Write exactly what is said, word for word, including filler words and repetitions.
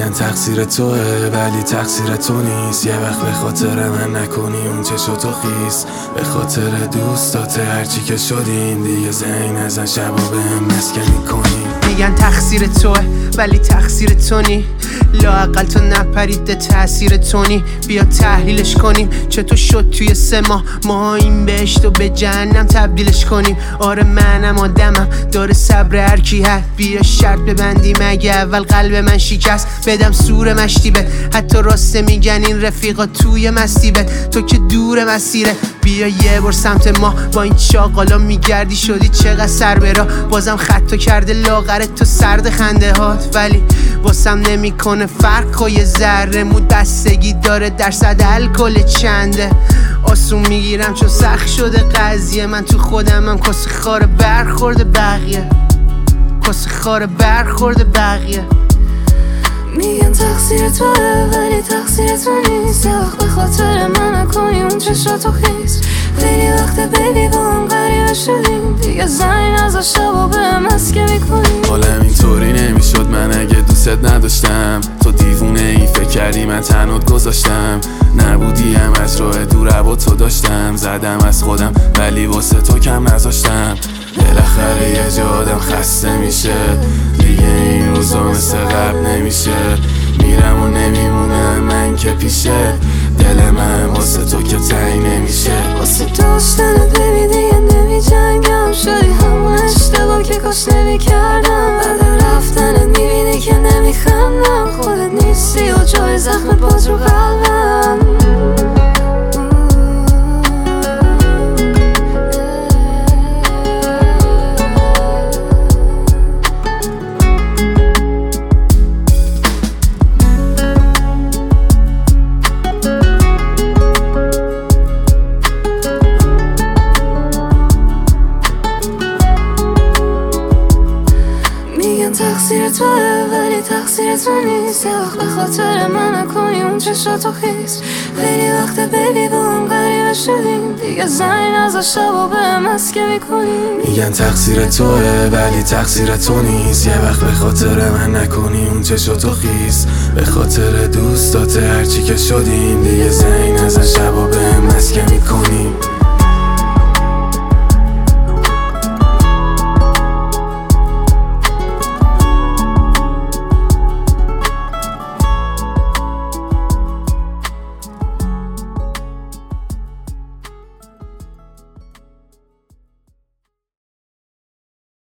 میگن تقصیر توه ولی تقصیر تو نیست. یه وقت به خاطر من نکنی اون چشاتو خیس، به خاطر دوستات هرچی که شدین دیگه زنگ نزن شبا بهم مسکنی کنی. میگن تقصیر توه ولی تقصیر تو نی، لااقل تو نپریده تأثیر تونی. بیا تحلیلش کنیم چطور شد توی سه ماه ما این بهشت و به جهنم تبدیلش کنیم. آره منم آدمم داره صبر هر کی هست، بیا شرط ببندیم اگه اول قلب من شکست بدم سور مشتیبه. حتی راسته میگن این رفیقا توی مستیبه، تو که دور مسیره. بیا یه بار سمت ما با این چاقالا میگردی شدی چقدر سر برا، بازم خطا کرده لاغرت تو سرد خنده هات، ولی واسم نمیکنه فرق و یه ذره مو بستگی داره درصد الکل چنده. آسون میگیرم چون سخت شده قضیه، من تو خودمم کس خار برخورد بقیه، کس خار برخورد بقیه. میگن تقصیر توه ولی تقصیر تو نیست، یه وقت به خاطر من نکنی اون چشاتو خیس. خیلی وقت بیبی با هم غریبه شدیم دیگه زنی نزا شبا بهم مسکه میکنیم. حالم اینطوری نمیشد من اگه دوست نداشتم، تو دیوونه ای فکر کردی من تنهات گذاشتم. نبودیم از راه دور با تو داشتم، زدم از خودم ولی واسه تو کم نذاشتم. بالاخره یه جا آدم خسته میشه دیگه این روزا مثل قبل نمیشه. میرم و نمیمونه من که پیشه، دل من واسه تو که تنگ نمیشه. واسه داشتنت ببی دیگه نمی جنگم، شدی همون اشتباه که کاش نمی کردم. بعد رفتنت میبینی که نمی خندم، خودت نیستی و جای زخم باز رو قلبم. تقصیر توه ولی تقصیر تو نیست، یه وقت به خاطر من نکنی اون چشاتو خیس. خیلی وقت بیبی با هم غریبه شدیم دیگه زنی نزا شبا بهم مسکه میکنیم. میگن تقصیر توه ولی تقصیر تو نیست، یه وقت به خاطر من نکنی اون چشاتو خیس. به خاطر دوستات هرچی که شدیم دیگه زنگ نزن شبا بهم مسکه میکنیم.